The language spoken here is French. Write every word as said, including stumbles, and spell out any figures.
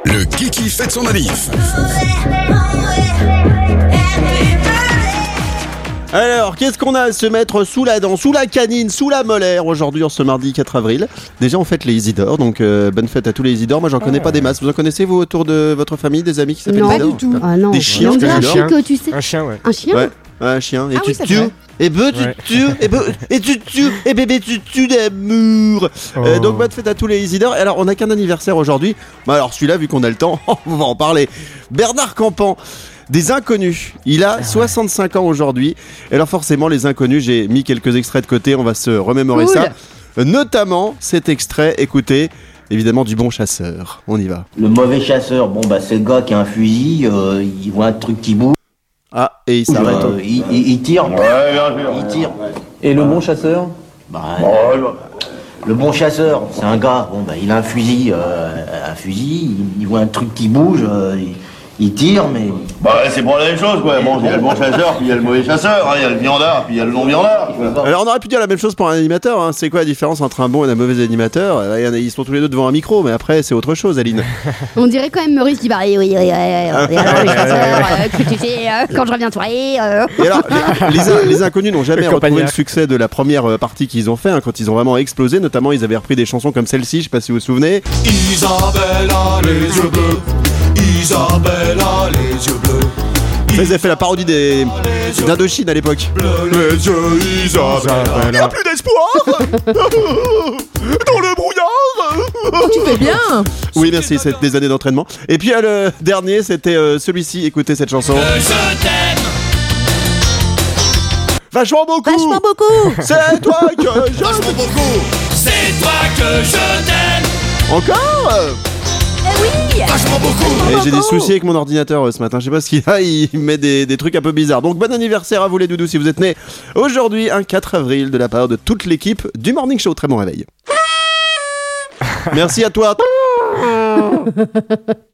Le Kiki fête son manif. Alors, qu'est-ce qu'on a à se mettre sous la dent, sous la canine, sous la molaire aujourd'hui, en ce mardi quatre avril? Déjà, on fête les Isidore, donc euh, bonne fête à tous les Isidore. Moi, j'en connais pas des masses. Vous en connaissez, vous, autour de votre famille, des amis qui s'appellent Non, Isidore? pas du tout. Ah non. Des chiens, On dirait un Isidore. chien que tu sais. Un chien, ouais. Un chien Ouais, un chien. Et Ah tu oui, c'est tues. vrai. Et be, tu Ouais. tues. Et be, et tu tues. Et bébé, tu tues d'amour. Euh, Oh. donc, bonne fête à tous les Isidore. Et alors, on n'a qu'un anniversaire aujourd'hui. Bah, alors, celui-là, vu qu'on a le temps, on va en parler. Bernard Campan. Des Inconnus. Il a soixante-cinq ans aujourd'hui. Et alors forcément, les Inconnus, j'ai mis quelques extraits de côté. On va se remémorer Cool. ça. Euh, Notamment cet extrait, écoutez, évidemment du Bon Chasseur. On y va. Le mauvais chasseur, bon bah c'est le gars qui a un fusil, euh, il voit un truc qui bouge, Ah, et il s'arrête. euh, il, il- il tire. Il tire. Et le bon chasseur? Bah, euh, le bon chasseur, c'est un gars, bon bah il a un fusil, euh, un fusil, il, il voit un truc qui bouge, euh, il, il tire, mais Bah c'est pour la même chose quoi, bon, il y a le bon chasseur, puis il y a le mauvais chasseur, hein, il y a le viandard, puis il y a le non-viandard. quoi. Alors on aurait pu dire la même chose pour un animateur, hein. C'est quoi la différence entre un bon et un mauvais animateur? Là, il y en a- Ils sont tous les deux devant un micro, mais après c'est autre chose, Aline. On dirait quand même Maurice qui va. Oui, oui, oui, oui, oui. Et alors, les chasseurs, euh, que tu sais, euh, quand je reviens de soirée. euh. Et alors, les, les, in- les Inconnus n'ont jamais Le retrouvé campagnard. le succès de la première euh, partie qu'ils ont fait, hein, quand ils ont vraiment explosé. Notamment, ils avaient repris des chansons comme celle-ci, je sais pas si vous vous souvenez. Isabelle a les yeux bleus. Isabelle a les yeux bleus. Ils avaient fait la parodie des d'Indochine à l'époque. Les yeux Isabelle. Il n'y a plus d'espoir dans le brouillard. Tu fais bien. Oui, merci, c'est des années d'entraînement. Et puis euh, le dernier, c'était euh, celui-ci. Écoutez cette chanson. Je t'aime. Vachement beaucoup. Vachement beaucoup. C'est toi que je. Vachement beaucoup. C'est toi que je t'aime. Encore. Eh oui. Vachement beaucoup. Et j'ai des soucis avec mon ordinateur euh, ce matin. Je sais pas ce qu'il a. Il met des, des trucs un peu bizarres. Donc bon anniversaire à vous les doudous si vous êtes nés aujourd'hui, un quatre avril, de la part de toute l'équipe du Morning Show. Très bon réveil. Merci à toi.